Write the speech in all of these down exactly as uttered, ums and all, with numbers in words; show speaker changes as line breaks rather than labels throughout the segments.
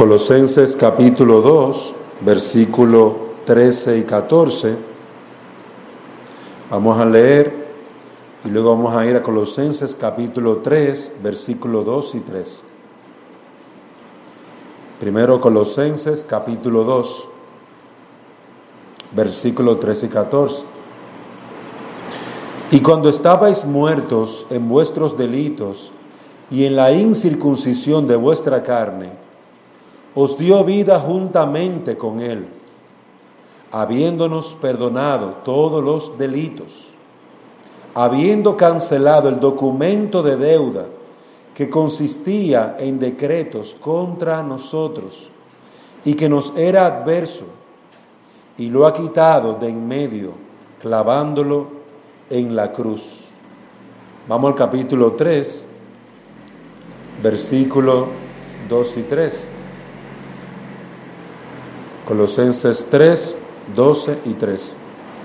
Colosenses capítulo dos, versículo trece y catorce. Vamos a leer y luego vamos a ir a Colosenses capítulo tres, versículo dos y tres. Primero Colosenses capítulo dos, versículo trece y catorce. Y cuando estabais muertos en vuestros delitos y en la incircuncisión de vuestra carne, os dio vida juntamente con Él, habiéndonos perdonado todos los delitos, habiendo cancelado el documento de deuda que consistía en decretos contra nosotros y que nos era adverso, y lo ha quitado de en medio, clavándolo en la cruz. Vamos al capítulo tres, versículos dos y tres. Colosenses tres, doce y trece.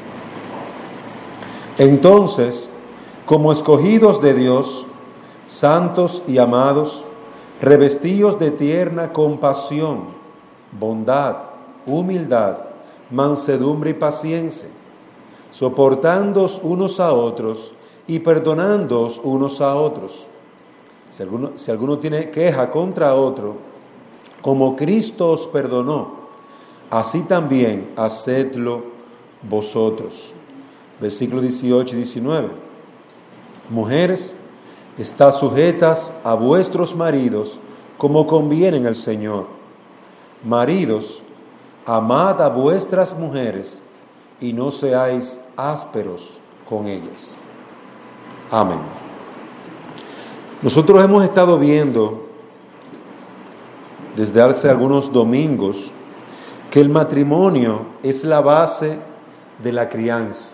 Entonces, como escogidos de Dios, santos y amados, revestidos de tierna compasión, bondad, humildad, mansedumbre y paciencia, soportándoos unos a otros y perdonándoos unos a otros. Si alguno, si alguno tiene queja contra otro, como Cristo os perdonó, así también hacedlo vosotros. Versículos dieciocho y diecinueve. Mujeres, estad sujetas a vuestros maridos como conviene en el Señor. Maridos, amad a vuestras mujeres y no seáis ásperos con ellas. Amén. Nosotros hemos estado viendo desde hace algunos domingos que el matrimonio es la base de la crianza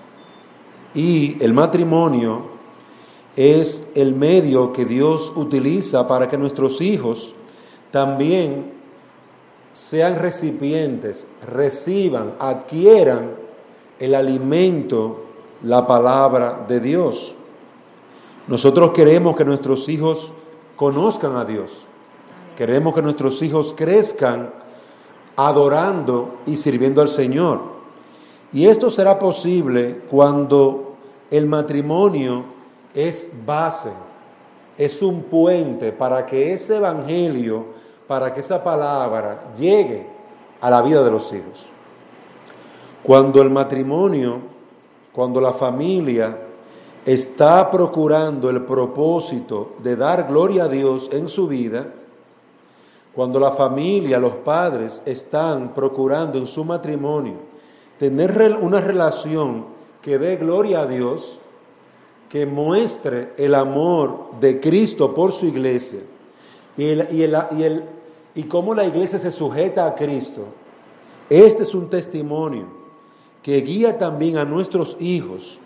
y el matrimonio es el medio que Dios utiliza para que nuestros hijos también sean recipientes, reciban, adquieran el alimento, la palabra de Dios. Nosotros queremos que nuestros hijos conozcan a Dios, queremos que nuestros hijos crezcan adorando y sirviendo al Señor. Y esto será posible cuando el matrimonio es base, es un puente para que ese evangelio, para que esa palabra llegue a la vida de los hijos. Cuando el matrimonio, cuando la familia está procurando el propósito de dar gloria a Dios en su vida, cuando la familia, los padres están procurando en su matrimonio tener una relación que dé gloria a Dios, que muestre el amor de Cristo por su iglesia y, el, y, el, y, el, y cómo la iglesia se sujeta a Cristo, este es un testimonio que guía también a nuestros hijos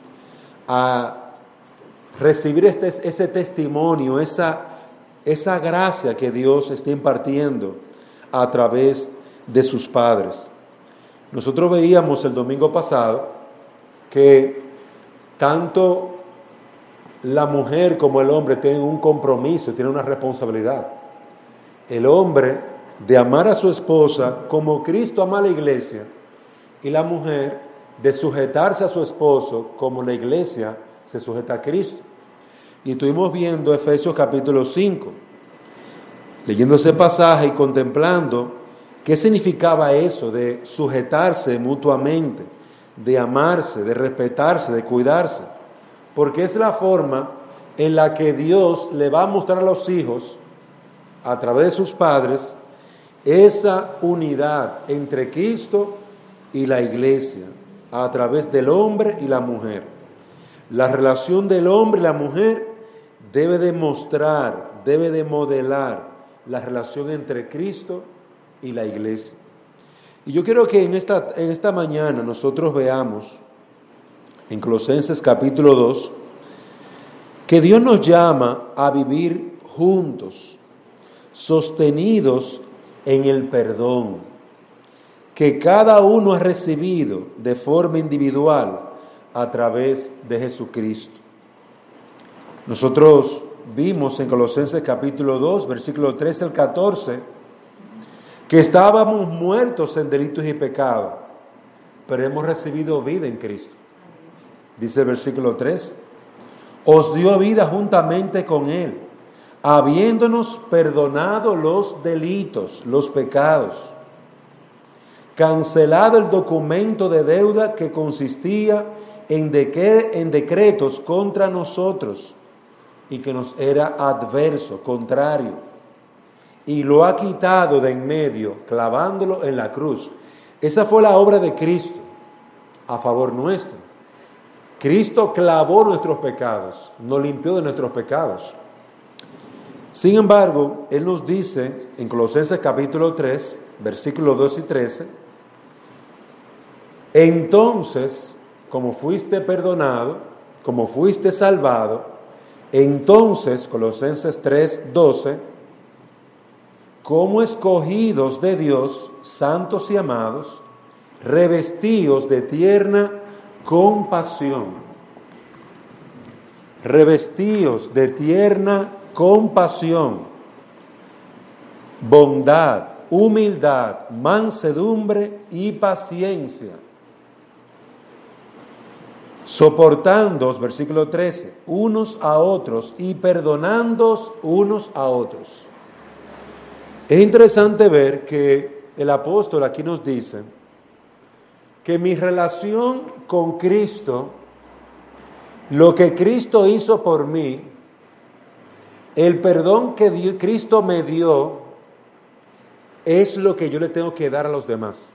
a recibir este, ese testimonio, esa esa gracia que Dios está impartiendo a través de sus padres. Nosotros veíamos el domingo pasado que tanto la mujer como el hombre tienen un compromiso, tienen una responsabilidad. El hombre de amar a su esposa como Cristo ama a la iglesia, y la mujer de sujetarse a su esposo como la iglesia se sujeta a Cristo. Y estuvimos viendo Efesios capítulo cinco, leyendo ese pasaje y contemplando qué significaba eso de sujetarse mutuamente, de amarse, de respetarse, de cuidarse, porque es la forma en la que Dios le va a mostrar a los hijos, a través de sus padres, esa unidad entre Cristo y la iglesia, a través del hombre y la mujer. La relación del hombre y la mujer debe demostrar, debe de modelar la relación entre Cristo y la iglesia. Y yo quiero que en esta, en esta mañana nosotros veamos en Colosenses capítulo dos que Dios nos llama a vivir juntos, sostenidos en el perdón, que cada uno ha recibido de forma individual a través de Jesucristo. Nosotros vimos en Colosenses capítulo dos, versículo trece al catorce, que estábamos muertos en delitos y pecados, pero hemos recibido vida en Cristo. Dice el versículo tres, os dio vida juntamente con Él, habiéndonos perdonado los delitos, los pecados, cancelado el documento de deuda que consistía en, de- en decretos contra nosotros y que nos era adverso, contrario, y lo ha quitado de en medio, clavándolo en la cruz. Esa fue la obra de Cristo a favor nuestro. Cristo clavó nuestros pecados, nos limpió de nuestros pecados. Sin embargo, Él nos dice en Colosenses capítulo tres, versículos dos y trece, entonces, como fuiste perdonado, como fuiste salvado, entonces, Colosenses tres, doce, como escogidos de Dios, santos y amados, revestidos de tierna compasión, revestidos de tierna compasión, bondad, humildad, mansedumbre y paciencia, soportándoos, versículo trece, unos a otros y perdonándoos unos a otros. Es interesante ver que el apóstol aquí nos dice que mi relación con Cristo, lo que Cristo hizo por mí, el perdón que Dios, Cristo me dio, es lo que yo le tengo que dar a los demás.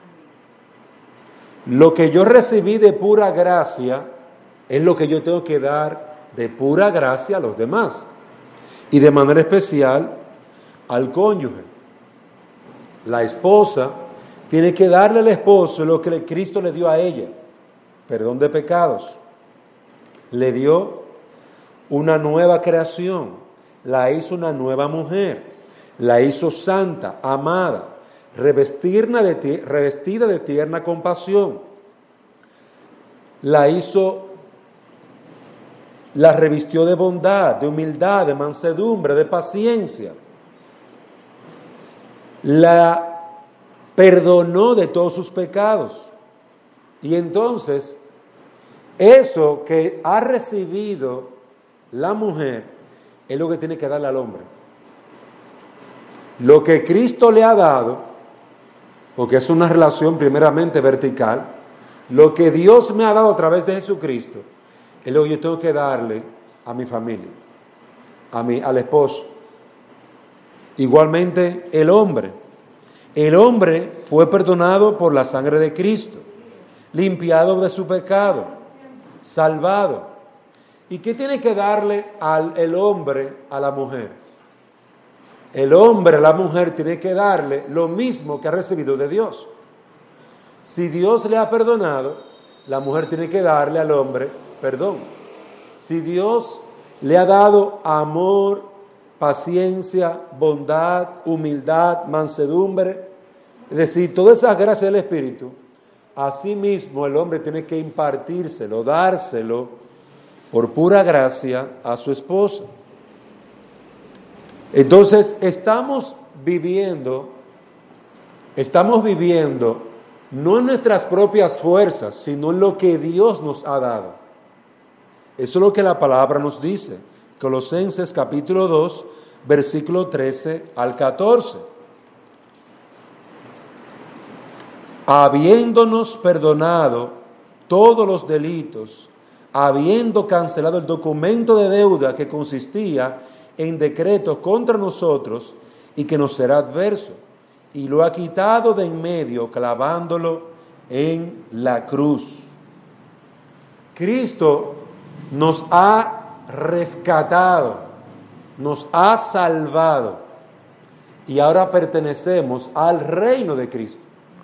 Lo que yo recibí de pura gracia es lo que yo tengo que dar de pura gracia a los demás. Y de manera especial al cónyuge. La esposa tiene que darle al esposo lo que Cristo le dio a ella, perdón de pecados. Le dio una nueva creación, la hizo una nueva mujer, la hizo santa, amada, revestida de, revestida de tierna compasión. La hizo, la revistió de bondad, de humildad, de mansedumbre, de paciencia. La perdonó de todos sus pecados. Y entonces, eso que ha recibido la mujer es lo que tiene que darle al hombre. Lo que Cristo le ha dado, porque es una relación primeramente vertical, lo que Dios me ha dado a través de Jesucristo, es lo que yo tengo que darle a mi familia, a mi, al esposo. Igualmente el hombre. El hombre fue perdonado por la sangre de Cristo, limpiado de su pecado, salvado. ¿Y qué tiene que darle al, el hombre a la mujer? El hombre a la mujer tiene que darle lo mismo que ha recibido de Dios. Si Dios le ha perdonado, la mujer tiene que darle al hombre perdón. Si Dios le ha dado amor, paciencia, bondad, humildad, mansedumbre, es decir, todas esas gracias del Espíritu, asimismo el hombre tiene que impartírselo, dárselo por pura gracia a su esposa. Entonces estamos viviendo, estamos viviendo no en nuestras propias fuerzas, sino en lo que Dios nos ha dado. Eso es lo que la palabra nos dice. Colosenses capítulo dos, versículo trece al catorce. Habiéndonos perdonado todos los delitos, habiendo cancelado el documento de deuda que consistía en decretos contra nosotros y que nos será adverso, y lo ha quitado de en medio, clavándolo en la cruz. Cristo nos ha rescatado, nos ha salvado, y ahora pertenecemos al reino de Cristo.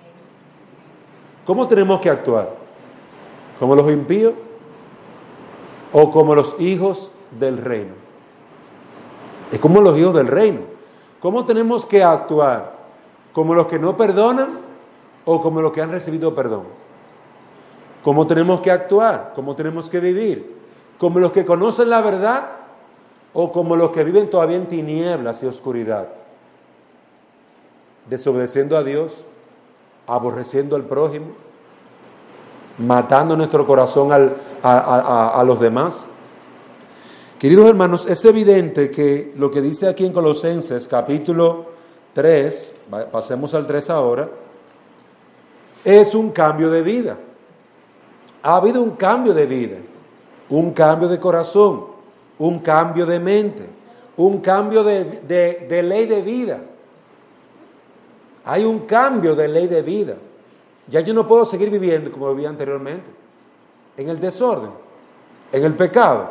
¿Cómo tenemos que actuar? ¿Como los impíos o como los hijos del reino? Es como los hijos del reino. ¿Cómo tenemos que actuar? ¿Como los que no perdonan o como los que han recibido perdón? ¿Cómo tenemos que actuar? ¿Cómo tenemos que vivir? ¿Como los que conocen la verdad o como los que viven todavía en tinieblas y oscuridad? desobedeciendo a Dios, aborreciendo al prójimo, matando nuestro corazón al, a, a, a los demás. Queridos hermanos, es evidente que lo que dice aquí en Colosenses capítulo tres, pasemos al tres ahora, es un cambio de vida. Ha habido un cambio de vida, un cambio de corazón, un cambio de mente, un cambio de, de, de ley de vida. Hay un cambio de ley de vida. Ya yo no puedo seguir viviendo como vivía anteriormente, en el desorden, en el pecado.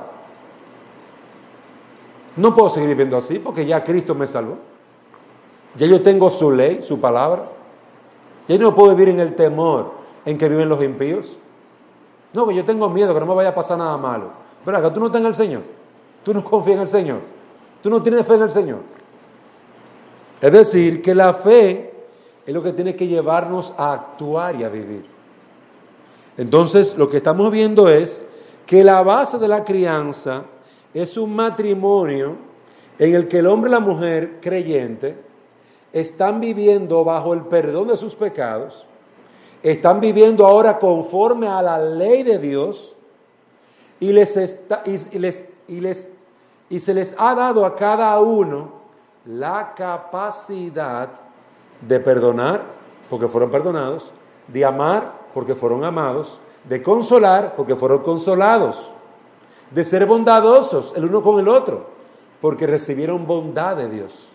No puedo seguir viviendo así porque ya Cristo me salvó. Ya yo tengo su ley, su palabra. Ya yo no puedo vivir en el temor en que viven los impíos. No, que yo tengo miedo que no me vaya a pasar nada malo. Pero acá tú no estás en el Señor. Tú no confías en el Señor. Tú no tienes fe en el Señor. Es decir, que la fe es lo que tiene que llevarnos a actuar y a vivir. Entonces, lo que estamos viendo es que la base de la crianza es un matrimonio en el que el hombre y la mujer creyente están viviendo bajo el perdón de sus pecados, están viviendo ahora conforme a la ley de Dios y, les está, y, y, les, y, les, y se les ha dado a cada uno la capacidad de perdonar porque fueron perdonados, de amar porque fueron amados, de consolar porque fueron consolados, de ser bondadosos el uno con el otro porque recibieron bondad de Dios.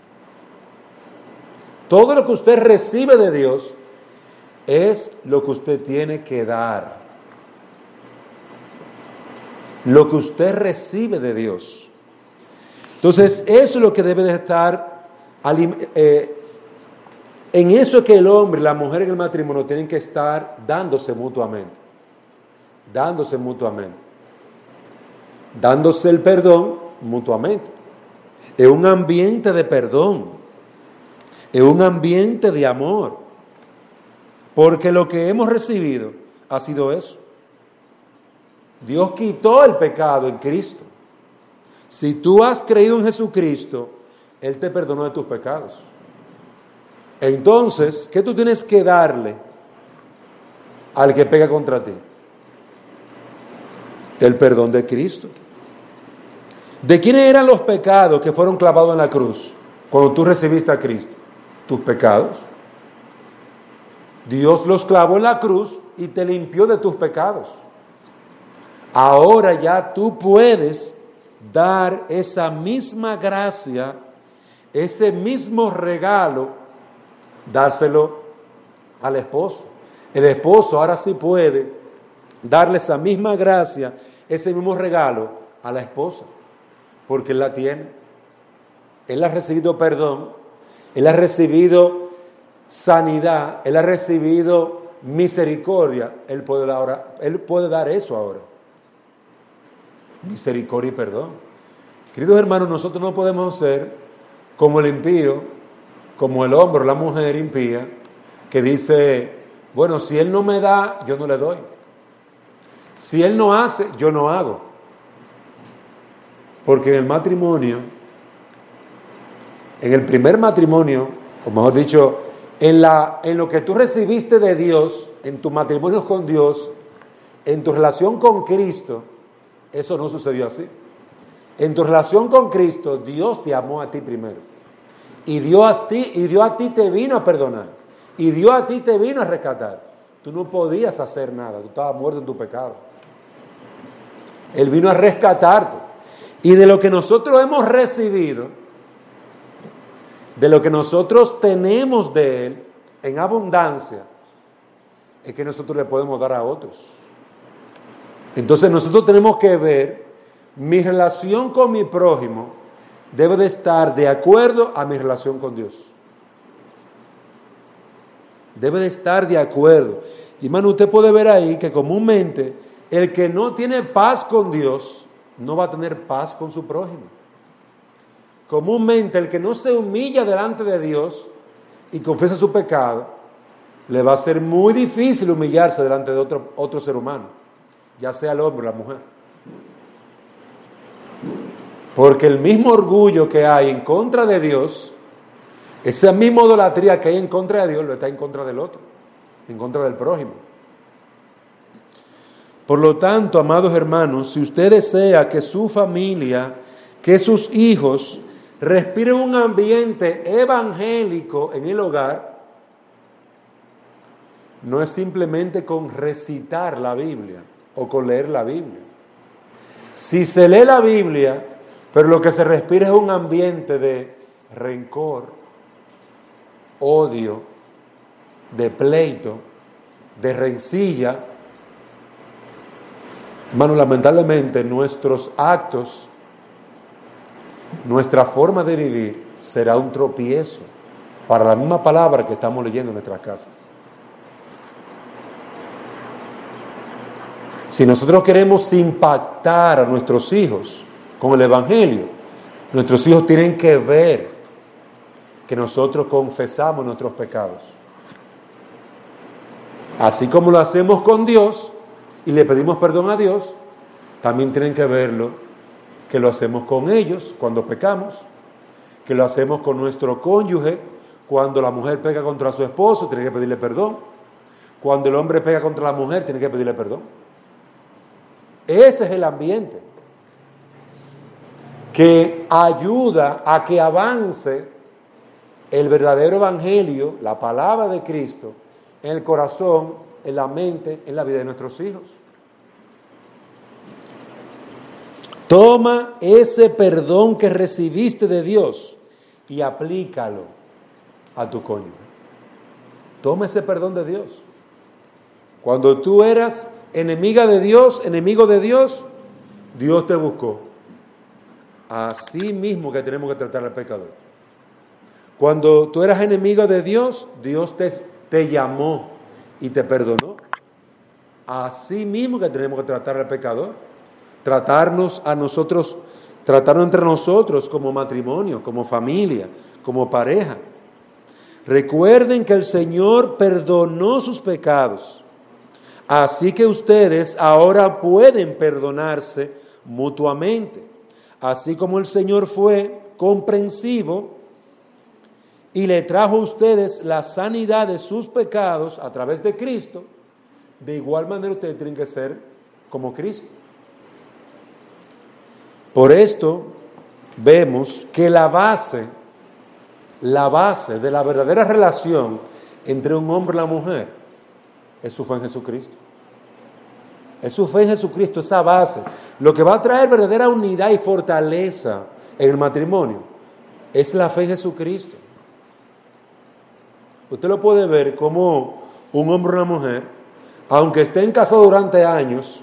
Todo lo que usted recibe de Dios es lo que usted tiene que dar. Lo que usted recibe de Dios. Entonces, eso es lo que debe de estar, eh, en eso es que el hombre y la mujer en el matrimonio tienen que estar dándose mutuamente. Dándose mutuamente. Dándose el perdón mutuamente. Es un ambiente de perdón. Es un ambiente de amor. Porque lo que hemos recibido ha sido eso. Dios quitó el pecado en Cristo. Si tú has creído en Jesucristo, Él te perdonó de tus pecados. Entonces, ¿qué tú tienes que darle al que pega contra ti? El perdón de Cristo. ¿De quiénes eran los pecados que fueron clavados en la cruz cuando tú recibiste a Cristo? Tus pecados. Dios los clavó en la cruz y te limpió de tus pecados. Ahora ya tú puedes dar esa misma gracia, ese mismo regalo, dárselo al esposo. El esposo ahora sí puede darle esa misma gracia, ese mismo regalo a la esposa, porque él la tiene. Él ha recibido perdón, él ha recibido sanidad, él ha recibido misericordia. Él puede, ahora, él puede dar eso ahora. Misericordia y perdón. Queridos hermanos, nosotros no podemos ser como el impío, como el hombre o la mujer impía, que dice, bueno, si él no me da, yo no le doy. Si él no hace, yo no hago. Porque en el matrimonio, en el primer matrimonio, o mejor dicho, en, la, en lo que tú recibiste de Dios, en tu matrimonio con Dios, en tu relación con Cristo, eso no sucedió así. En tu relación con Cristo, Dios te amó a ti primero. Y Dios a ti, y Dios a ti te vino a perdonar. Y Dios a ti te vino a rescatar. Tú no podías hacer nada, tú estabas muerto en tu pecado. Él vino a rescatarte. Y de lo que nosotros hemos recibido, de lo que nosotros tenemos de Él en abundancia, es que nosotros le podemos dar a otros. Entonces nosotros tenemos que ver, mi relación con mi prójimo debe de estar de acuerdo a mi relación con Dios. Debe de estar de acuerdo. Y hermano, usted puede ver ahí que comúnmente el que no tiene paz con Dios no va a tener paz con su prójimo. Comúnmente el que no se humilla delante de Dios y confiesa su pecado, le va a ser muy difícil humillarse delante de otro, otro ser humano, ya sea el hombre o la mujer. Porque el mismo orgullo que hay en contra de Dios Esa misma idolatría que hay en contra de Dios lo está en contra del otro, en contra del prójimo. Por lo tanto, amados hermanos, si usted desea que su familia, que sus hijos respiren un ambiente evangélico en el hogar, no es simplemente con recitar la Biblia o con leer la Biblia. Si se lee la Biblia, pero lo que se respira es un ambiente de rencor, odio, de pleito, de rencilla, hermano, lamentablemente nuestros actos, nuestra forma de vivir será un tropiezo para la misma palabra que estamos leyendo en nuestras casas. Si nosotros queremos impactar a nuestros hijos con el Evangelio, nuestros hijos tienen que ver que nosotros confesamos nuestros pecados. Así como lo hacemos con Dios y le pedimos perdón a Dios, también tienen que verlo, que lo hacemos con ellos cuando pecamos, que lo hacemos con nuestro cónyuge cuando la mujer pega contra su esposo, tiene que pedirle perdón. Cuando el hombre pega contra la mujer, tiene que pedirle perdón. Ese es el ambiente que ayuda a que avance el verdadero evangelio, la palabra de Cristo, en el corazón, en la mente, en la vida de nuestros hijos. Toma ese perdón que recibiste de Dios y aplícalo a tu cónyuge. Toma ese perdón de Dios. Cuando tú eras enemiga de Dios, enemigo de Dios, Dios te buscó. Así mismo que tenemos que tratar al pecador. Cuando tú eras enemigo de Dios, Dios te, te llamó y te perdonó. Así mismo que tenemos que tratar al pecador. Tratarnos a nosotros, tratarnos entre nosotros como matrimonio, como familia, como pareja. Recuerden que el Señor perdonó sus pecados. Así que ustedes ahora pueden perdonarse mutuamente. Así como el Señor fue comprensivo y le trajo a ustedes la sanidad de sus pecados a través de Cristo, de igual manera ustedes tienen que ser como Cristo. Por esto vemos que la base, la base de la verdadera relación entre un hombre y la mujer es su fe en Jesucristo. Es su fe en Jesucristo, esa base. Lo que va a traer verdadera unidad y fortaleza en el matrimonio es la fe en Jesucristo. Usted lo puede ver como un hombre y una mujer, aunque estén casados durante años,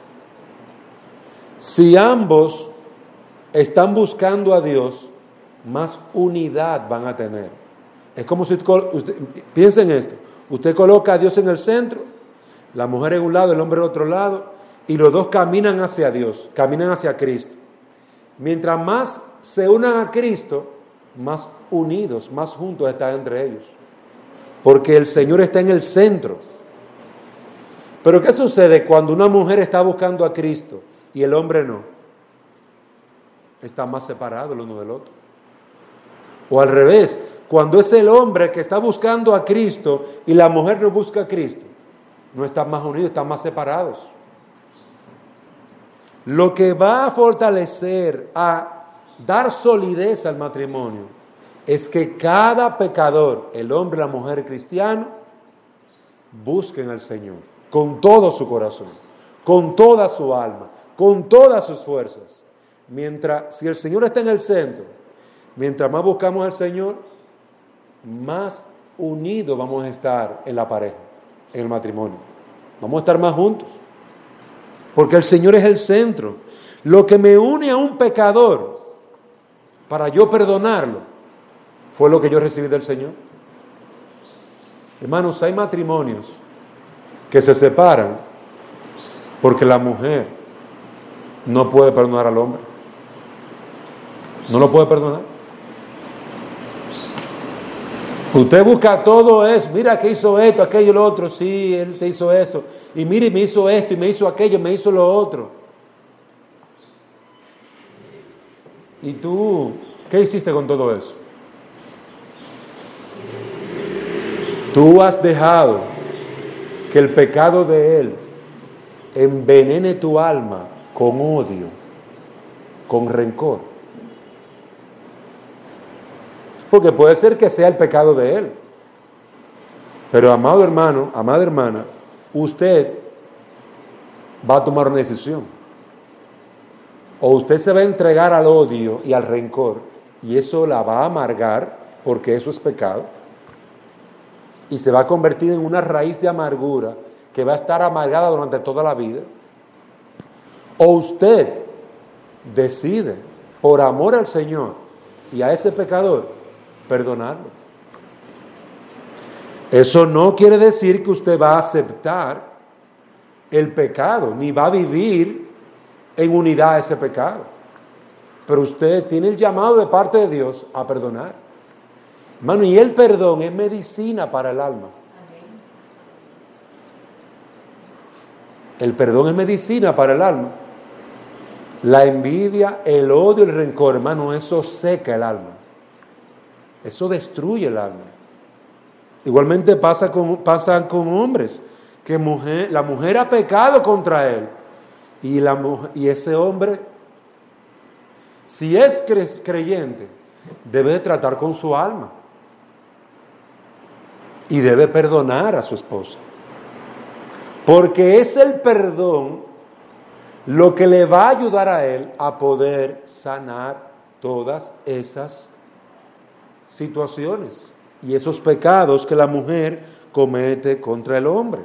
si ambos están buscando a Dios, más unidad van a tener. Es como si usted, piensen en esto, usted coloca a Dios en el centro, la mujer en un lado, el hombre en otro lado, y los dos caminan hacia Dios, caminan hacia Cristo. Mientras más se unan a Cristo, más unidos, más juntos están entre ellos. Porque el Señor está en el centro. Pero ¿qué sucede cuando una mujer está buscando a Cristo y el hombre no? Están más separados el uno del otro. O al revés, cuando es el hombre que está buscando a Cristo y la mujer no busca a Cristo, no están más unidos, están más separados. Lo que va a fortalecer, a dar solidez al matrimonio, es que cada pecador, el hombre y la mujer cristiano, busquen al Señor con todo su corazón, con toda su alma, con todas sus fuerzas. Mientras, si el Señor está en el centro, mientras más buscamos al Señor, más unidos vamos a estar en la pareja, en el matrimonio. Vamos a estar más juntos. Porque el Señor es el centro. Lo que me une a un pecador para yo perdonarlo fue lo que yo recibí del Señor. Hermanos, hay matrimonios que se separan porque la mujer no puede perdonar al hombre. No lo puede perdonar. Usted busca todo eso. Mira que hizo esto, aquello, lo otro. Sí, él te hizo eso. Y mire, me hizo esto, y me hizo aquello, me hizo lo otro. ¿Y tú qué hiciste con todo eso? tú has dejado que el pecado de él envenene tu alma con odio, con rencor. Porque puede ser que sea el pecado de él. Pero amado hermano, amada hermana, usted va a tomar una decisión. O usted se va a entregar al odio y al rencor, y eso la va a amargar, porque eso es pecado, y se va a convertir en una raíz de amargura que va a estar amargada durante toda la vida. O usted decide, por amor al Señor y a ese pecador, perdonarlo. Eso no quiere decir que usted va a aceptar el pecado, ni va a vivir en unidad a ese pecado. Pero usted tiene el llamado de parte de Dios a perdonar. Hermano, y el perdón es medicina para el alma. El perdón es medicina para el alma. La envidia, el odio, el rencor, hermano, eso seca el alma. Eso destruye el alma. Igualmente pasa con, pasa con hombres, que mujer, la mujer ha pecado contra él, y, la, y ese hombre, si es creyente, debe tratar con su alma y debe perdonar a su esposa, porque es el perdón lo que le va a ayudar a él a poder sanar todas esas situaciones y esos pecados que la mujer comete contra el hombre.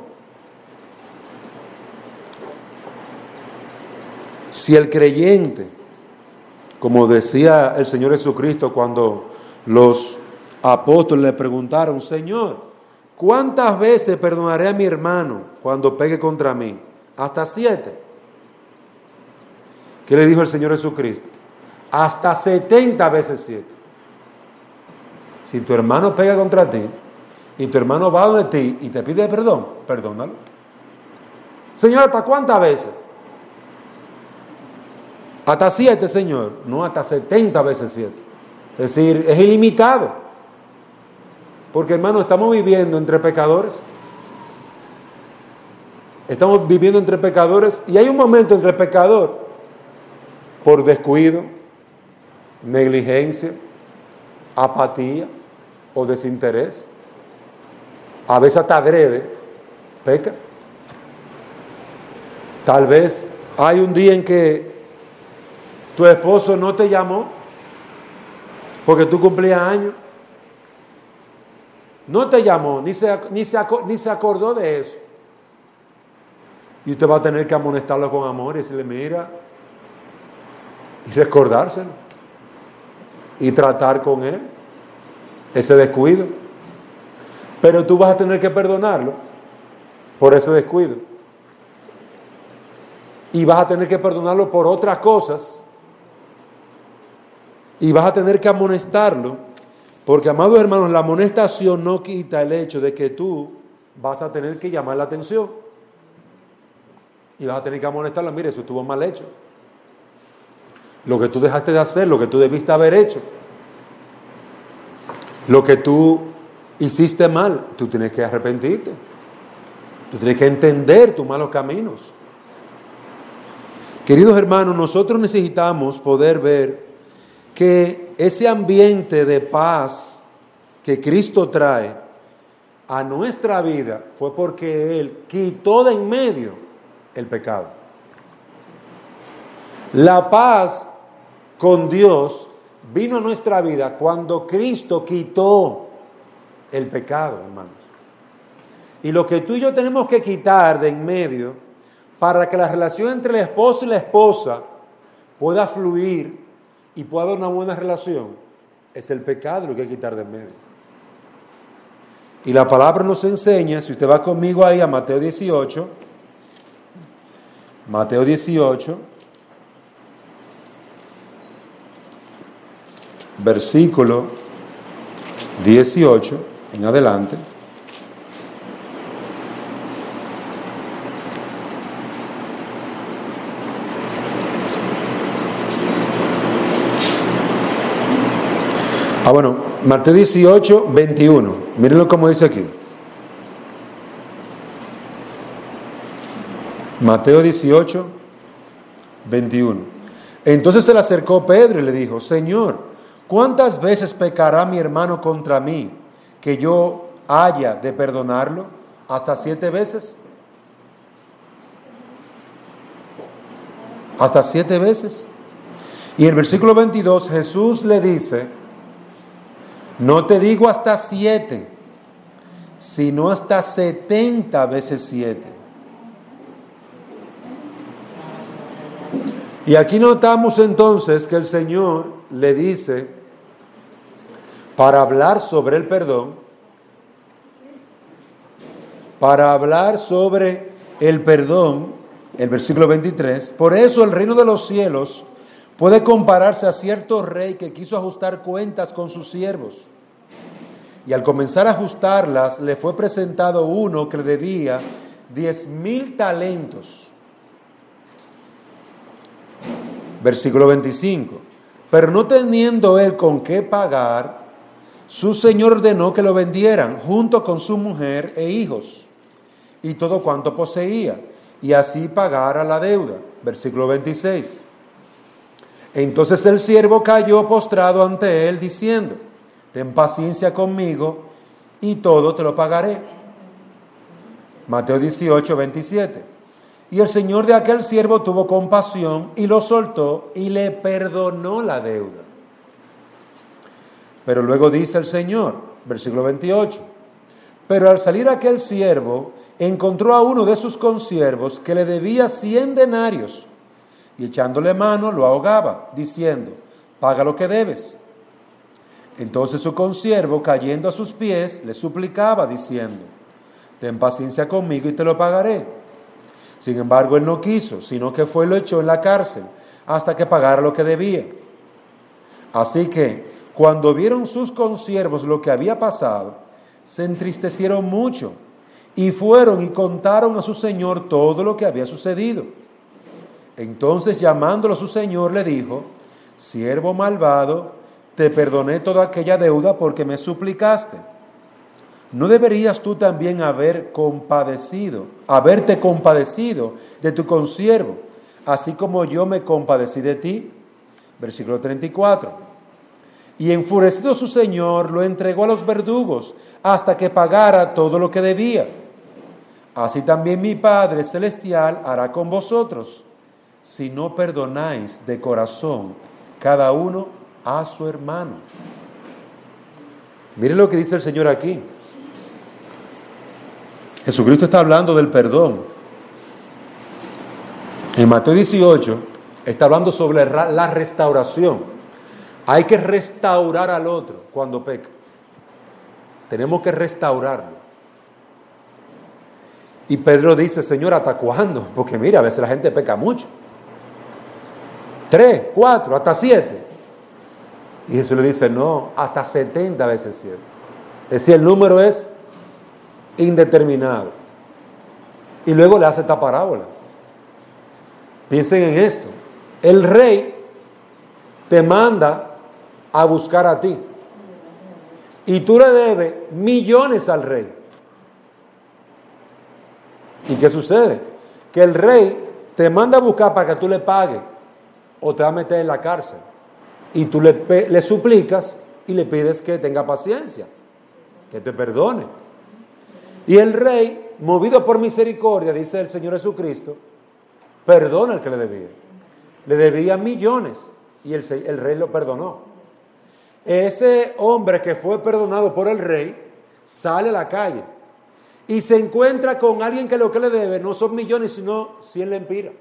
Si el creyente, como decía el Señor Jesucristo cuando los apóstoles le preguntaron: Señor, ¿cuántas veces perdonaré a mi hermano cuando pegue contra mí? ¿Hasta siete? ¿Qué le dijo el Señor Jesucristo? Hasta setenta veces siete. Si tu hermano pega contra ti y tu hermano va donde ti y te pide perdón, perdónalo. Señor, ¿hasta cuántas veces? Hasta siete, Señor. No, hasta setenta veces siete. Es decir, es ilimitado. Porque, hermano, estamos viviendo entre pecadores. Estamos viviendo entre pecadores y hay un momento entre el pecador, por descuido, negligencia, apatía o desinterés, a veces hasta adrede, peca. Tal vez hay un día en que tu esposo no te llamó porque tú cumplías años, no te llamó, ni se, ni, se, ni se acordó de eso, y usted va a tener que amonestarlo con amor y decirle: mira, y recordárselo y tratar con él ese descuido. Pero tú vas a tener que perdonarlo por ese descuido, y vas a tener que perdonarlo por otras cosas, y vas a tener que amonestarlo, porque, amados hermanos, la amonestación no quita el hecho de que tú vas a tener que llamar la atención y vas a tener que amonestarlo. Mire, eso estuvo mal hecho, lo que tú dejaste de hacer, lo que tú debiste haber hecho, lo que tú hiciste mal, tú tienes que arrepentirte, tú tienes que entender tus malos caminos. Queridos hermanos, nosotros necesitamos poder ver que ese ambiente de paz que Cristo trae a nuestra vida fue porque Él quitó de en medio el pecado. La paz con Dios vino a nuestra vida cuando Cristo quitó el pecado, hermanos. Y lo que tú y yo tenemos que quitar de en medio para que la relación entre el esposo y la esposa pueda fluir y pueda haber una buena relación es el pecado, lo que hay que quitar de en medio. Y la palabra nos enseña, si usted va conmigo ahí a Mateo dieciocho, Mateo dieciocho, versículo dieciocho en adelante. Ah, bueno, Mateo dieciocho, veintiuno. Mírenlo como dice aquí. Mateo dieciocho, veintiuno. Entonces se le acercó Pedro y le dijo: Señor, ¿cuántas veces pecará mi hermano contra mí que yo haya de perdonarlo? ¿Hasta siete veces? ¿Hasta siete veces? Y en el versículo veintidós Jesús le dice: no te digo hasta siete, sino hasta setenta veces siete. Y aquí notamos entonces que el Señor le dice, para hablar sobre el perdón, para hablar sobre el perdón, el versículo veintitrés, por eso el reino de los cielos puede compararse a cierto rey que quiso ajustar cuentas con sus siervos. Y al comenzar a ajustarlas, le fue presentado uno que le debía diez mil talentos. Versículo veinticinco. Pero no teniendo él con qué pagar, su señor ordenó que lo vendieran junto con su mujer e hijos y todo cuanto poseía, y así pagara la deuda. Versículo veintiséis. Entonces el siervo cayó postrado ante él, diciendo: ten paciencia conmigo y todo te lo pagaré. Mateo dieciocho, veintisiete. Y el señor de aquel siervo tuvo compasión y lo soltó y le perdonó la deuda. Pero luego dice el Señor, versículo veintiocho, pero al salir aquel siervo encontró a uno de sus consiervos que le debía cien denarios, y echándole mano lo ahogaba, diciendo: paga lo que debes. Entonces su consiervo, cayendo a sus pies, le suplicaba, diciendo: ten paciencia conmigo y te lo pagaré. Sin embargo, él no quiso, sino que fue y lo echó en la cárcel, hasta que pagara lo que debía. Así que, cuando vieron sus consiervos lo que había pasado, se entristecieron mucho, y fueron y contaron a su señor todo lo que había sucedido. Entonces, llamándolo a su señor, le dijo: siervo malvado, te perdoné toda aquella deuda porque me suplicaste. ¿No deberías tú también haber compadecido, haberte compadecido de tu consiervo, así como yo me compadecí de ti? Versículo treinta y cuatro. Y enfurecido su señor, lo entregó a los verdugos hasta que pagara todo lo que debía. Así también mi Padre Celestial hará con vosotros, si no perdonáis de corazón cada uno a su hermano. Mire lo que dice el Señor aquí. Jesucristo está hablando del perdón. En Mateo dieciocho está hablando sobre la restauración. Hay que restaurar al otro cuando peca. Tenemos que restaurarlo. Y Pedro dice: Señor, ¿hasta cuándo? Porque mira, a veces la gente peca mucho. Tres, cuatro, hasta siete. Y Jesús le dice: no, hasta setenta veces siete. Es decir, el número es indeterminado. Y luego le hace esta parábola. Piensen en esto. El rey te manda a buscar a ti, y tú le debes millones al rey. ¿Y qué sucede? Que el rey te manda a buscar para que tú le pagues, o te va a meter en la cárcel, y tú le, le suplicas y le pides que tenga paciencia, que te perdone. Y el rey, movido por misericordia, dice el Señor Jesucristo, perdona al que le debía. Le debía millones y el, el rey lo perdonó. Ese hombre que fue perdonado por el rey sale a la calle y se encuentra con alguien que lo que le debe no son millones, sino cien lempiras.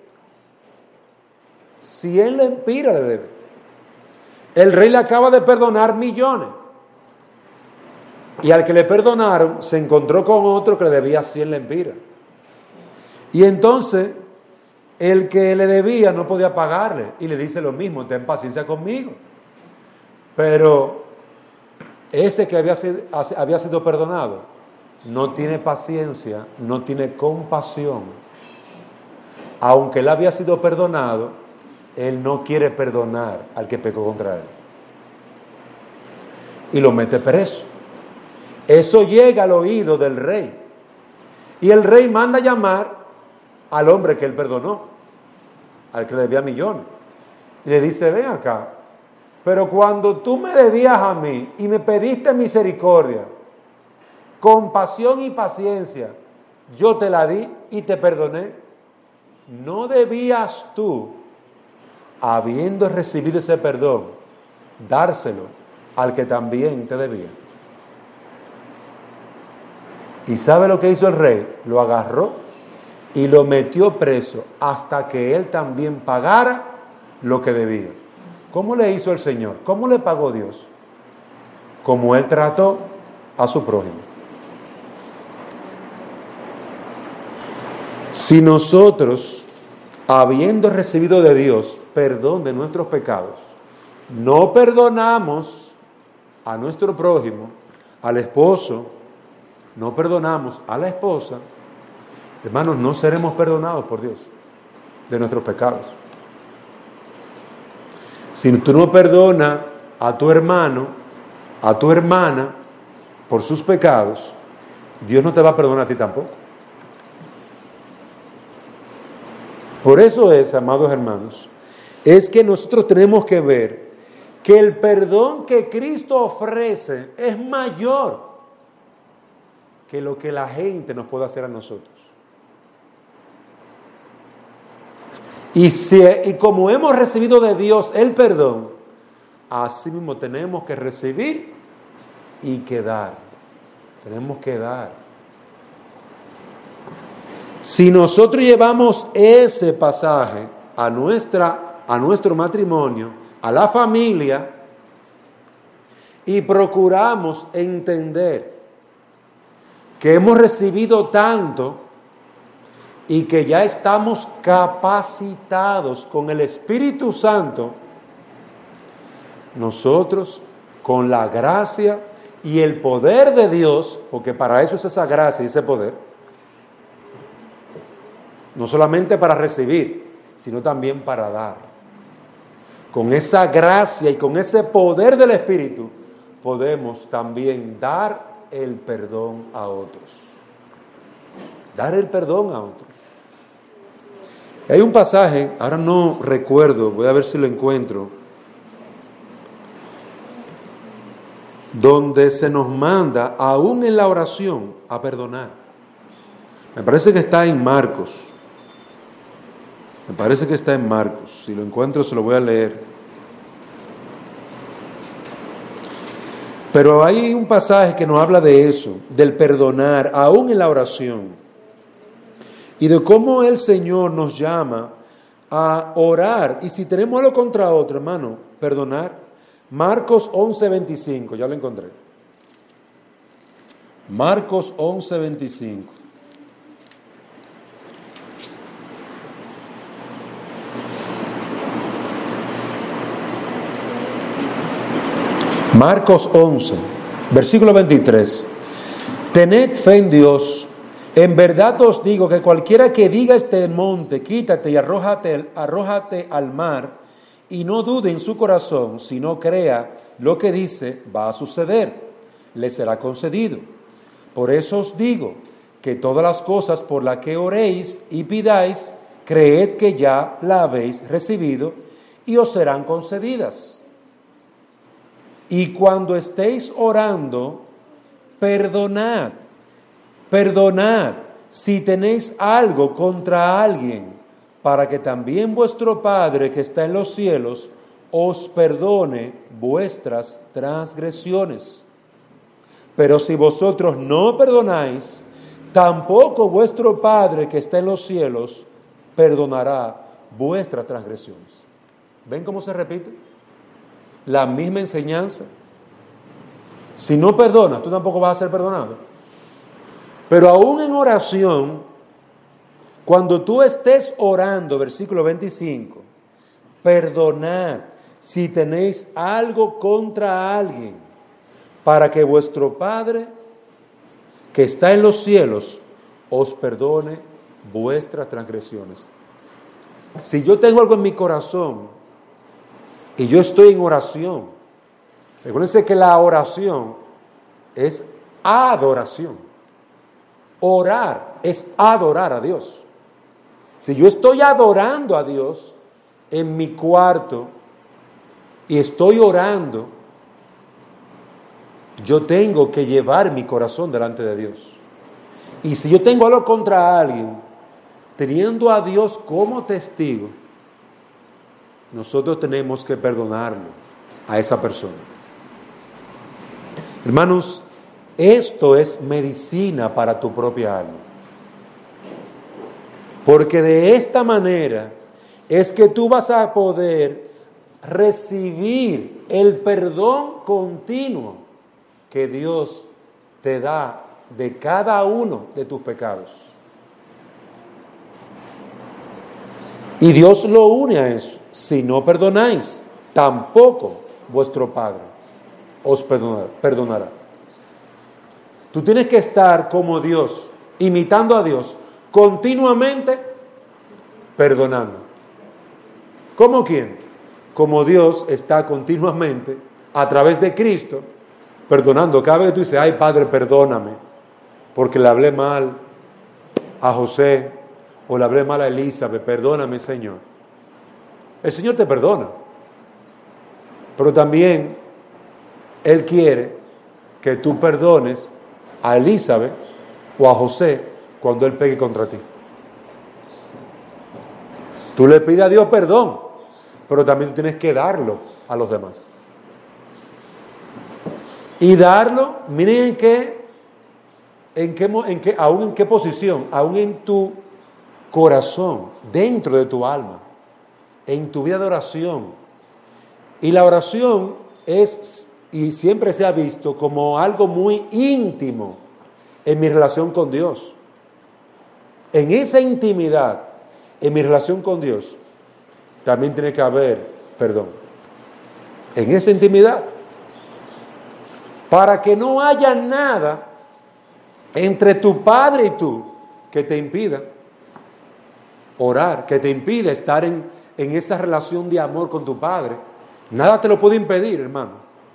Cien lempiras le debe. El rey le acaba de perdonar millones. Y al que le perdonaron, se encontró con otro que le debía cien lempiras. Y entonces, el que le debía no podía pagarle. Y le dice lo mismo: ten paciencia conmigo. Pero ese que había sido, había sido perdonado, no tiene paciencia, no tiene compasión. Aunque él había sido perdonado, él no quiere perdonar al que pecó contra él. Y lo mete preso. Eso llega al oído del rey. Y el rey manda a llamar al hombre que él perdonó, al que le debía millones. Y le dice, ven acá, pero cuando tú me debías a mí y me pediste misericordia, compasión y paciencia, yo te la di y te perdoné. ¿No debías tú, habiendo recibido ese perdón, dárselo al que también te debía? ¿Y sabe lo que hizo el rey? Lo agarró y lo metió preso hasta que él también pagara lo que debía. ¿Cómo le hizo el Señor? ¿Cómo le pagó Dios? Como él trató a su prójimo. Si nosotros, habiendo recibido de Dios perdón de nuestros pecados, no perdonamos a nuestro prójimo, al esposo, no perdonamos a la esposa, hermanos, no seremos perdonados por Dios de nuestros pecados. Si tú no perdonas a tu hermano, a tu hermana, por sus pecados, Dios no te va a perdonar a ti tampoco. Por eso es, amados hermanos, es que nosotros tenemos que ver que el perdón que Cristo ofrece es mayor que lo que la gente nos puede hacer a nosotros. Y, si, y como hemos recibido de Dios el perdón, así mismo tenemos que recibir y que dar. Tenemos que dar. Si nosotros llevamos ese pasaje a, nuestra, a nuestro matrimonio, a la familia, y procuramos entender que hemos recibido tanto y que ya estamos capacitados con el Espíritu Santo, nosotros con la gracia y el poder de Dios, porque para eso es esa gracia y ese poder, no solamente para recibir, sino también para dar. Con esa gracia y con ese poder del Espíritu, podemos también dar el perdón a otros. Dar el perdón a otros. Hay un pasaje, ahora no recuerdo, voy a ver si lo encuentro, donde se nos manda, aún en la oración, a perdonar. Me parece que está en Marcos. Me parece que está en Marcos. Si lo encuentro, se lo voy a leer. Pero hay un pasaje que nos habla de eso, del perdonar, aún en la oración. Y de cómo el Señor nos llama a orar. Y si tenemos algo contra otro, hermano, perdonar. Marcos once veinticinco, ya lo encontré. Marcos once veinticinco. Marcos once, versículo veintitrés. Tened fe en Dios. En verdad os digo que cualquiera que diga este monte, quítate y arrójate, arrójate al mar, y no dude en su corazón, sino crea lo que dice, va a suceder, le será concedido. Por eso os digo que todas las cosas por las que oréis y pidáis, creed que ya la habéis recibido y os serán concedidas. Y cuando estéis orando, perdonad, perdonad si tenéis algo contra alguien, para que también vuestro Padre que está en los cielos os perdone vuestras transgresiones. Pero si vosotros no perdonáis, tampoco vuestro Padre que está en los cielos perdonará vuestras transgresiones. ¿Ven cómo se repite? La misma enseñanza. Si no perdonas, tú tampoco vas a ser perdonado. Pero aún en oración, cuando tú estés orando, versículo veinticinco, perdonad si tenéis algo contra alguien, para que vuestro Padre que está en los cielos os perdone vuestras transgresiones. Si yo tengo algo en mi corazón y yo estoy en oración, recuérdense que la oración es adoración. Orar es adorar a Dios. Si yo estoy adorando a Dios en mi cuarto y estoy orando, yo tengo que llevar mi corazón delante de Dios. Y si yo tengo algo contra alguien, teniendo a Dios como testigo, nosotros tenemos que perdonarlo a esa persona. Hermanos, esto es medicina para tu propia alma. Porque de esta manera es que tú vas a poder recibir el perdón continuo que Dios te da de cada uno de tus pecados. Y Dios lo une a eso. Si no perdonáis, tampoco vuestro Padre os perdonará. perdonará. Tú tienes que estar como Dios, imitando a Dios, continuamente perdonando. ¿Cómo quién? Como Dios está continuamente, a través de Cristo, perdonando. Cada vez que tú dices, ay Padre, perdóname, porque le hablé mal a José, o le hablé mal a Elizabeth, perdóname, Señor. El Señor te perdona. Pero también Él quiere que tú perdones a Elizabeth o a José cuando Él pegue contra ti. Tú le pides a Dios perdón, pero también tienes que darlo a los demás. Y darlo, miren en qué, en qué, en qué, aún en qué posición, aún en tu corazón, dentro de tu alma, en tu vida de oración. Y la oración es, y siempre se ha visto como algo muy íntimo en mi relación con Dios. En esa intimidad, en mi relación con Dios, también tiene que haber perdón. En esa intimidad, para que no haya nada entre tu padre y tú que te impida orar, que te impida estar en, en esa relación de amor con tu padre. Nada te lo puede impedir, hermano.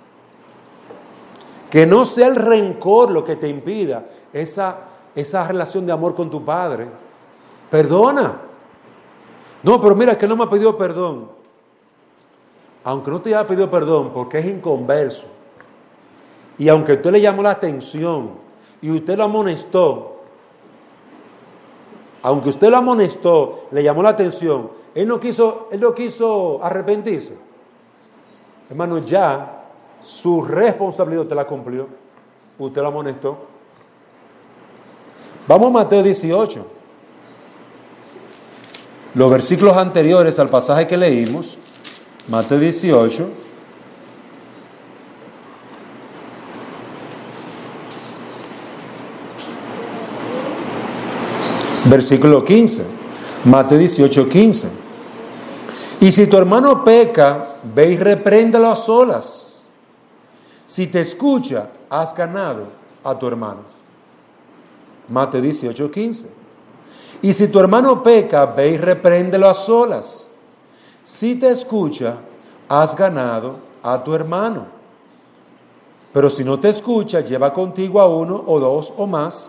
Que no sea el rencor lo que te impida esa, esa relación de amor con tu padre. Perdona. No, pero mira, que no me ha pedido perdón. Aunque no te haya pedido perdón porque es inconverso, y aunque usted le llamó la atención y usted lo amonestó, aunque usted lo amonestó, le llamó la atención, él no quiso, él no quiso arrepentirse. Hermano, ya su responsabilidad usted la cumplió. Usted lo amonestó. Vamos a Mateo dieciocho. Los versículos anteriores al pasaje que leímos, Mateo dieciocho. Versículo quince. Mateo dieciocho, quince. Y si tu hermano peca, ve y repréndelo a solas. Si te escucha, has ganado a tu hermano. Mateo dieciocho, quince. Y si tu hermano peca, ve y repréndelo a solas. Si te escucha, has ganado a tu hermano. Pero si no te escucha, lleva contigo a uno o dos o más,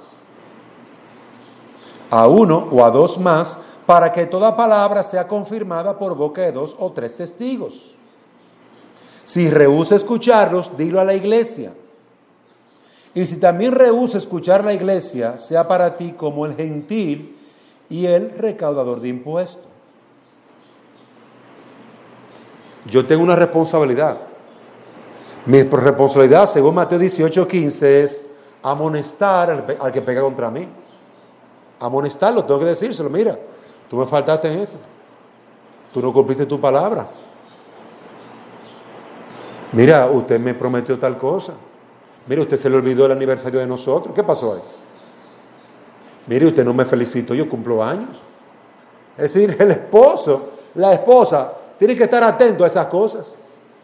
a uno o a dos más, para que toda palabra sea confirmada por boca de dos o tres testigos. Si rehúsa escucharlos, dilo a la iglesia. Y si también rehúsa escuchar la iglesia, sea para ti como el gentil y el recaudador de impuestos. Yo tengo una responsabilidad. Mi responsabilidad, según Mateo dieciocho, quince, es amonestar al, al que pega contra mí. Amonestarlo, tengo que decírselo. Mira, tú me faltaste en esto. Tú no cumpliste tu palabra. Mira, usted me prometió tal cosa. Mire, usted se le olvidó el aniversario de nosotros. ¿Qué pasó ahí? Mire, usted no me felicitó, yo cumplo años. Es decir, el esposo, la esposa, tiene que estar atento a esas cosas.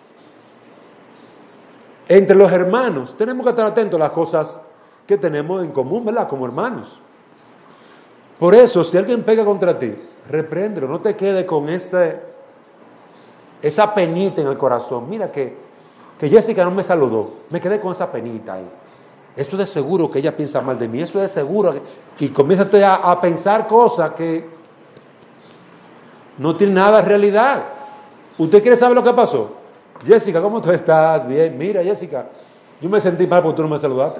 Entre los hermanos, tenemos que estar atentos a las cosas que tenemos en común, ¿verdad? Como hermanos. Por eso, si alguien pega contra ti, repréndelo, no te quedes con ese, esa penita en el corazón. Mira que, que Jessica no me saludó, me quedé con esa penita ahí. Eso es de seguro que ella piensa mal de mí, eso es de seguro. Que, y comienza a, a pensar cosas que No tiene nada de realidad. ¿Usted quiere saber lo que pasó? Jessica, ¿cómo tú estás? Bien. Mira, Jessica, yo me sentí mal porque tú no me saludaste.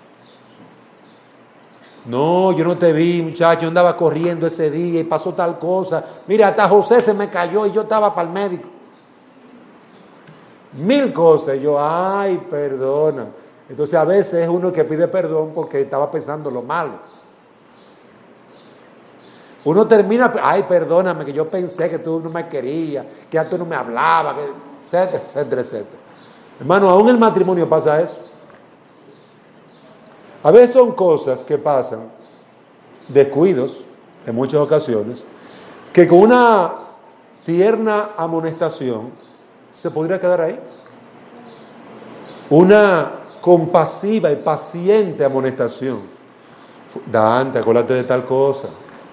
No, yo no te vi, muchacho, yo andaba corriendo ese día y pasó tal cosa. Mira, hasta José se me cayó y yo estaba para el médico. Mil cosas. Y yo, ay, perdona. Entonces a veces es uno que pide perdón porque estaba pensando lo malo. Uno termina, ay, perdóname, que yo pensé que tú no me querías, que ya tú no me hablabas, que, etcétera, etcétera, etcétera. Hermano, aún en el matrimonio pasa eso. A veces son cosas que pasan, descuidos, en muchas ocasiones, que con una tierna amonestación se podría quedar ahí. Una compasiva y paciente amonestación. Dante, acuérdate de tal cosa.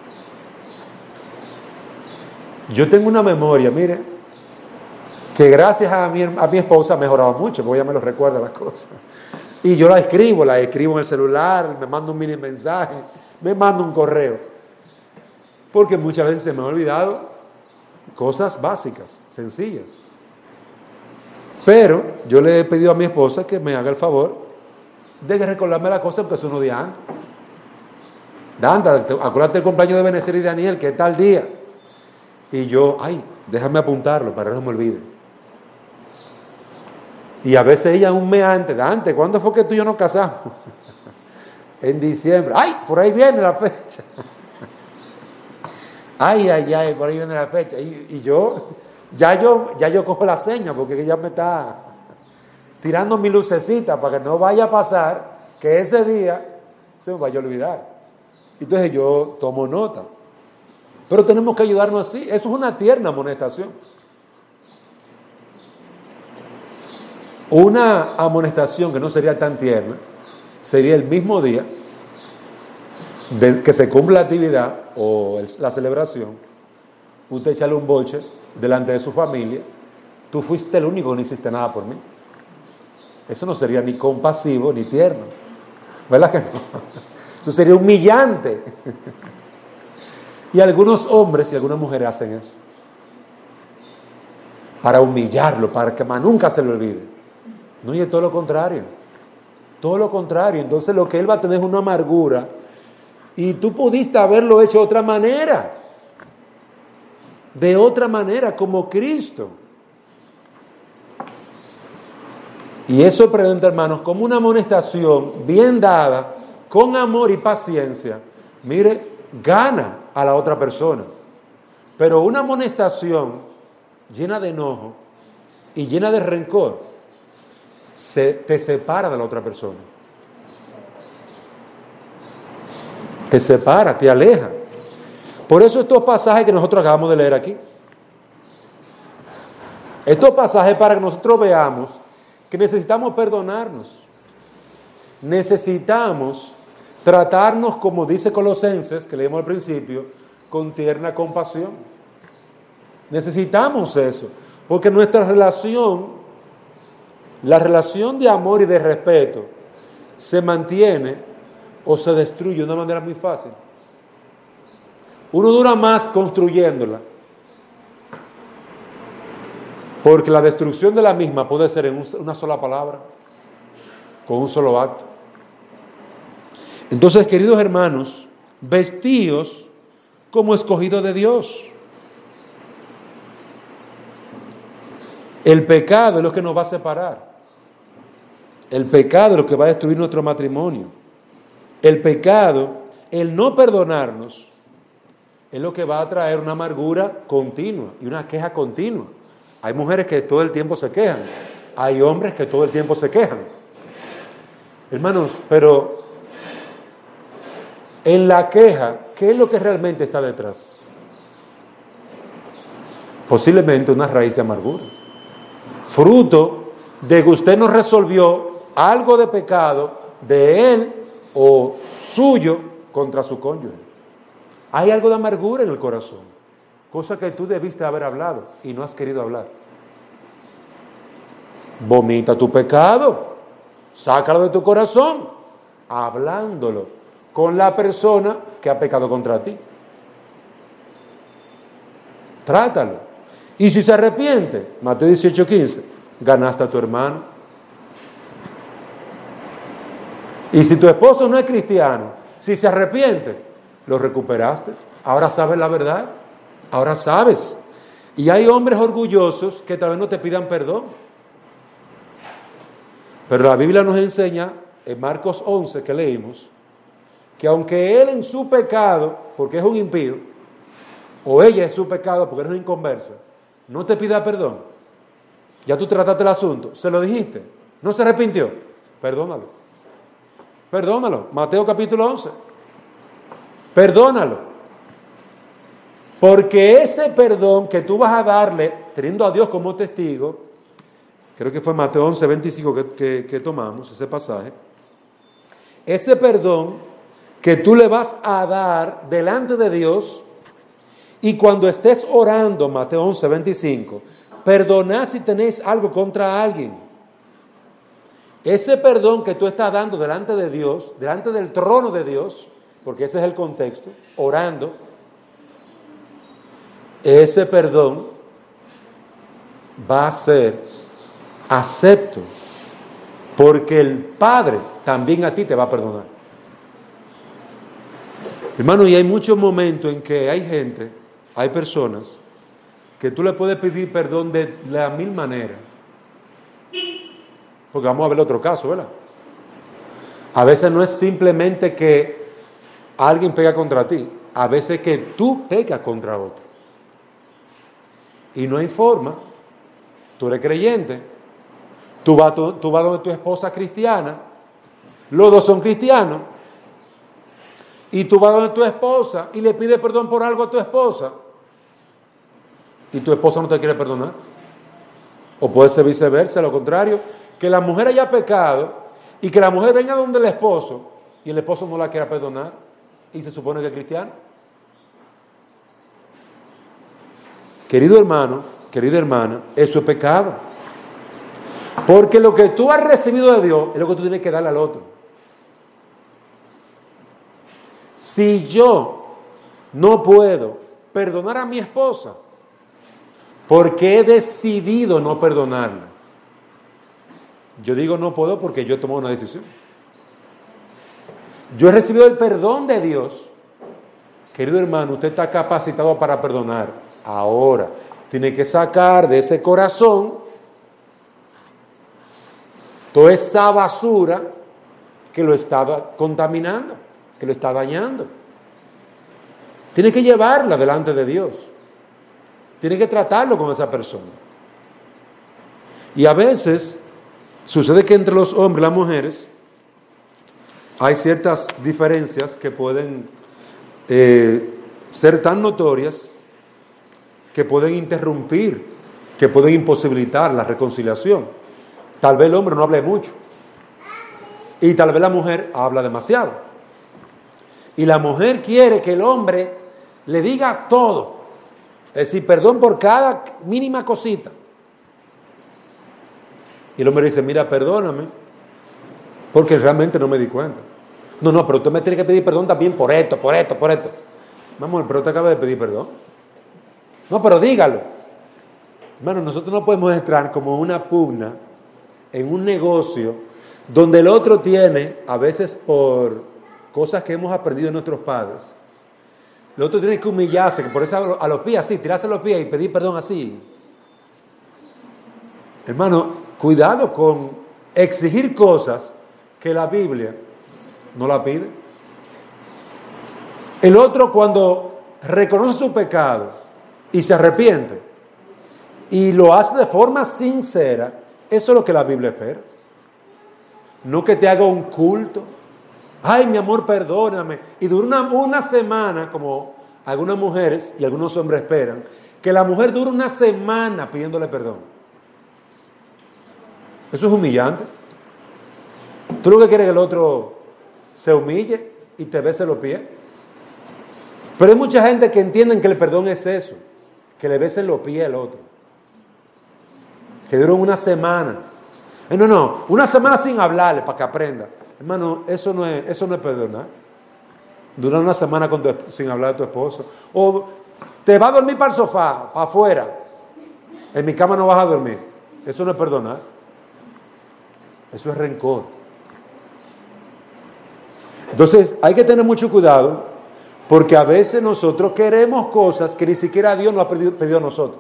Yo tengo una memoria, mire, que gracias a mi, a mi esposa ha mejorado mucho, porque ella me lo recuerda las cosas. Y yo la escribo, la escribo en el celular, me mando un mini mensaje, me mando un correo. Porque muchas veces se me han olvidado cosas básicas, sencillas. Pero yo le he pedido a mi esposa que me haga el favor de recordarme la cosa, porque es unos días antes. Dante, acuérdate del cumpleaños de Benecer y Daniel, que es tal día. Y yo, ay, déjame apuntarlo para que no me olvide. Y a veces ella un mes antes, Dante, ¿cuándo fue que tú y yo nos casamos? En diciembre. Ay, por ahí viene la fecha. Ay, ay, ay, por ahí viene la fecha. Y, y yo, ya yo, ya yo cojo la seña, porque ella me está tirando mi lucecita para que no vaya a pasar que ese día se me vaya a olvidar. Entonces yo tomo nota. Pero tenemos que ayudarnos así. Eso es una tierna amonestación. Una amonestación que no sería tan tierna sería el mismo día de que se cumpla la actividad o el, la celebración, usted echarle un boche delante de su familia. Tú fuiste el único que no hiciste nada por mí. Eso no sería ni compasivo ni tierno, ¿verdad que no? Eso sería humillante. Y algunos hombres y algunas mujeres hacen eso para humillarlo, para que más nunca se le olvide. No, y es todo lo contrario. Todo lo contrario. Entonces lo que él va a tener es una amargura. Y tú pudiste haberlo hecho de otra manera. De otra manera, como Cristo. Y eso presenta, hermanos, como una amonestación bien dada, con amor y paciencia. Mire, gana a la otra persona. Pero una amonestación llena de enojo y llena de rencor se te separa de la otra persona. Te separa, te aleja. Por eso estos pasajes que nosotros acabamos de leer aquí, estos pasajes para que nosotros veamos que necesitamos perdonarnos, necesitamos tratarnos, como dice Colosenses, que leímos al principio, con tierna compasión. Necesitamos eso, porque nuestra relación, la relación de amor y de respeto, se mantiene o se destruye de una manera muy fácil. Uno dura más construyéndola, porque la destrucción de la misma puede ser en una sola palabra, con un solo acto. Entonces, queridos hermanos, vestíos como escogidos de Dios. El pecado es lo que nos va a separar. El pecado es lo que va a destruir nuestro matrimonio. El pecado, el no perdonarnos, es lo que va a traer una amargura continua y una queja continua. Hay mujeres que todo el tiempo se quejan. Hay hombres que todo el tiempo se quejan. Hermanos, pero en la queja, ¿qué es lo que realmente está detrás? Posiblemente una raíz de amargura. Fruto de que usted no resolvió algo de pecado de él o suyo contra su cónyuge. Hay algo de amargura en el corazón, cosa que tú debiste haber hablado y no has querido hablar. Vomita tu pecado, sácalo de tu corazón, hablándolo con la persona que ha pecado contra ti. trátalo. Y si se arrepiente, Mateo dieciocho quince, ganaste a tu hermano. Y si tu esposo no es cristiano, si se arrepiente, lo recuperaste. Ahora sabes la verdad. Ahora sabes. Y hay hombres orgullosos que tal vez no te pidan perdón. Pero la Biblia nos enseña, en Marcos once que leímos, que aunque él en su pecado, porque es un impío, o ella es su pecado porque eres una inconversa, no te pida perdón. Ya tú trataste el asunto, se lo dijiste, no se arrepintió, perdónalo. Perdónalo. Mateo capítulo once. Perdónalo. Porque ese perdón que tú vas a darle, teniendo a Dios como testigo, creo que fue Mateo once, veinticinco que, que, que tomamos, ese pasaje, ese perdón que tú le vas a dar delante de Dios, y cuando estés orando, Mateo once, veinticinco, perdonad si tenéis algo contra alguien. Ese perdón que tú estás dando delante de Dios, delante del trono de Dios, porque ese es el contexto, orando, ese perdón va a ser acepto, porque el Padre también a ti te va a perdonar. Hermano, y hay muchos momentos en que hay gente, hay personas, que tú le puedes pedir perdón de la mil maneras. Porque vamos a ver otro caso, ¿verdad? A veces no es simplemente que alguien pega contra ti, a veces que tú pegas contra otro. Y no hay forma. Tú eres creyente, tú vas, tú, tú vas donde tu esposa cristiana, los dos son cristianos, y tú vas donde tu esposa y le pides perdón por algo a tu esposa, y tu esposa no te quiere perdonar. O puede ser viceversa, lo contrario, que la mujer haya pecado y que la mujer venga donde el esposo y el esposo no la quiera perdonar y se supone que es cristiano. Querido hermano, querida hermana, eso es pecado. Porque lo que tú has recibido de Dios es lo que tú tienes que darle al otro. Si yo no puedo perdonar a mi esposa porque he decidido no perdonarla, yo digo no puedo porque yo he tomado una decisión. Yo he recibido el perdón de Dios. Querido hermano, usted está capacitado para perdonar. Ahora, tiene que sacar de ese corazón toda esa basura que lo está contaminando, que lo está dañando. Tiene que llevarla delante de Dios. Tiene que tratarlo con esa persona. Y a veces sucede que entre los hombres y las mujeres hay ciertas diferencias que pueden eh, ser tan notorias que pueden interrumpir, que pueden imposibilitar la reconciliación. Tal vez el hombre no hable mucho y tal vez la mujer habla demasiado. Y la mujer quiere que el hombre le diga todo, es decir, perdón por cada mínima cosita. Y el hombre dice, mira, perdóname, porque realmente no me di cuenta. No, no, pero usted me tiene que pedir perdón también por esto, por esto, por esto. Vamos, pero usted acaba de pedir perdón. No, pero dígalo. Hermano, nosotros no podemos entrar como una pugna en un negocio donde el otro tiene, a veces por cosas que hemos aprendido de nuestros padres, el otro tiene que humillarse, que por eso a los pies así, tirarse a los pies y pedir perdón así. Hermano, cuidado con exigir cosas que la Biblia no la pide. El otro, cuando reconoce su pecado y se arrepiente y lo hace de forma sincera, eso es lo que la Biblia espera. No que te haga un culto. Ay, mi amor, perdóname. Y dura una, una semana, como algunas mujeres y algunos hombres esperan, que la mujer dure una semana pidiéndole perdón. Eso es humillante. Tú lo que quieres es que el otro se humille y te bese los pies. Pero hay mucha gente que entienden que el perdón es eso, que le besen los pies al otro. Que duren una semana. Eh, no, no, una semana sin hablarle para que aprenda. Hermano, eso no es, eso no es perdonar. Durar una semana con tu, sin hablar de tu esposo. O te vas a dormir para el sofá, para afuera. En mi cama no vas a dormir. Eso no es perdonar. Eso es rencor. Entonces hay que tener mucho cuidado, porque a veces nosotros queremos cosas que ni siquiera Dios nos ha pedido, pedido a nosotros.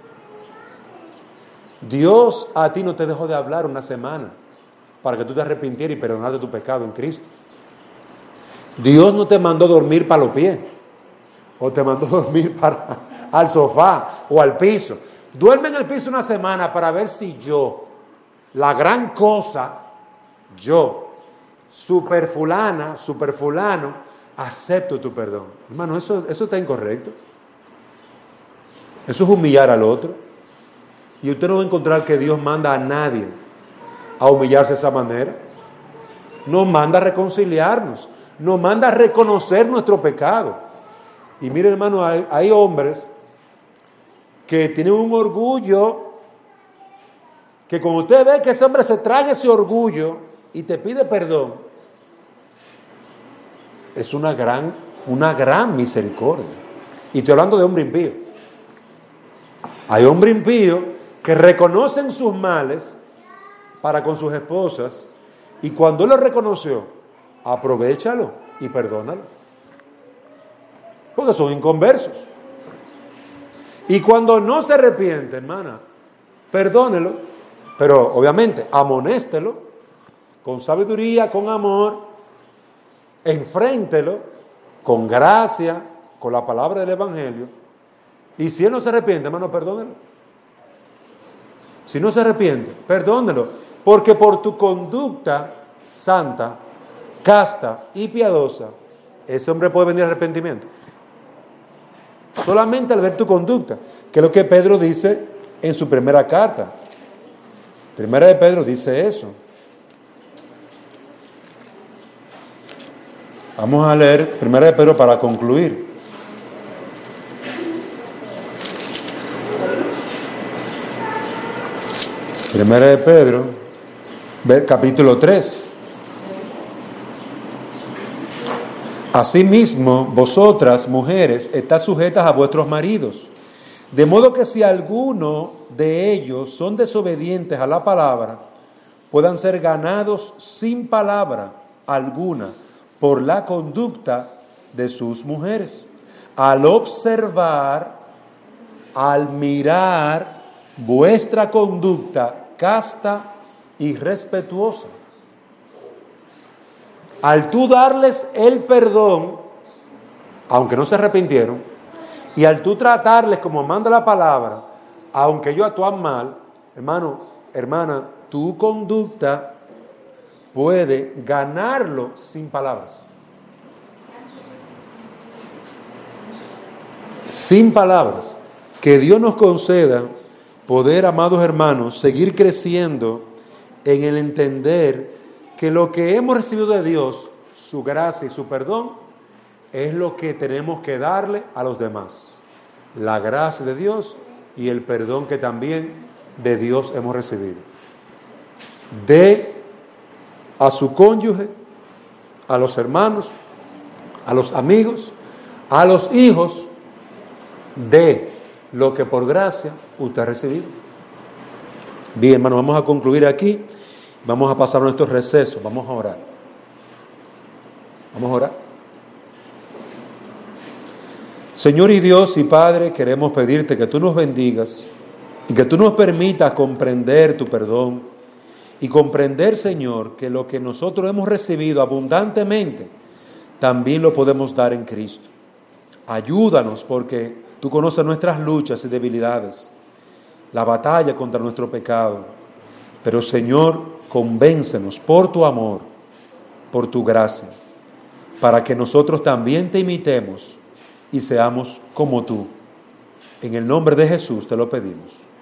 Dios a ti no te dejó de hablar una semana para que tú te arrepintieras y perdonaras de tu pecado en Cristo. Dios no te mandó dormir para los pies, o te mandó dormir para, al sofá o al piso. Duerme en el piso una semana para ver si yo, la gran cosa, yo, super fulana, super fulano, acepto tu perdón. Hermano, eso, eso está incorrecto. Eso es humillar al otro. Y usted no va a encontrar que Dios manda a nadie a humillarse de esa manera. Nos manda a reconciliarnos. Nos manda a reconocer nuestro pecado. Y mire, hermano, hay, hay hombres que tienen un orgullo, que cuando usted ve que ese hombre se traga ese orgullo y te pide perdón, es una gran, una gran misericordia. Y estoy hablando de hombre impío. Hay hombres impíos que reconocen sus males para con sus esposas, y cuando él lo reconoció, aprovéchalo y perdónalo. Porque son inconversos. Y cuando no se arrepiente, hermana, perdónelo, pero obviamente amonéstelo con sabiduría, con amor, enfréntelo con gracia, con la palabra del Evangelio. Y si él no se arrepiente, hermano, perdónelo. Si no se arrepiente, perdónelo, porque por tu conducta santa, casta y piadosa, ese hombre puede venir arrepentimiento. Solamente al ver tu conducta, que es lo que Pedro dice en su primera carta. Primera de Pedro dice eso. Vamos a leer Primera de Pedro para concluir. Primera de Pedro, capítulo tres. Asimismo, vosotras, mujeres, estad sujetas a vuestros maridos, de modo que si alguno de ellos son desobedientes a la palabra, puedan ser ganados sin palabra alguna por la conducta de sus mujeres, al observar, al mirar vuestra conducta casta y respetuosa. Al tú darles el perdón, aunque no se arrepintieron, y al tú tratarles como manda la palabra, aunque ellos actúan mal, hermano, hermana, tu conducta puede ganarlo sin palabras. Sin palabras. Que Dios nos conceda poder, amados hermanos, seguir creciendo en el entender que lo que hemos recibido de Dios, su gracia y su perdón, es lo que tenemos que darle a los demás. La gracia de Dios y el perdón que también de Dios hemos recibido. De a su cónyuge, a los hermanos, a los amigos, a los hijos, de lo que por gracia usted ha recibido. Bien, hermanos, vamos a concluir aquí. Vamos a pasar nuestros recesos. Vamos a orar. Vamos a orar. Señor y Dios y Padre, queremos pedirte que tú nos bendigas y que tú nos permitas comprender tu perdón y comprender, Señor, que lo que nosotros hemos recibido abundantemente también lo podemos dar en Cristo. Ayúdanos, porque tú conoces nuestras luchas y debilidades, la batalla contra nuestro pecado. Pero, Señor, convéncenos por tu amor, por tu gracia, para que nosotros también te imitemos y seamos como tú. En el nombre de Jesús te lo pedimos.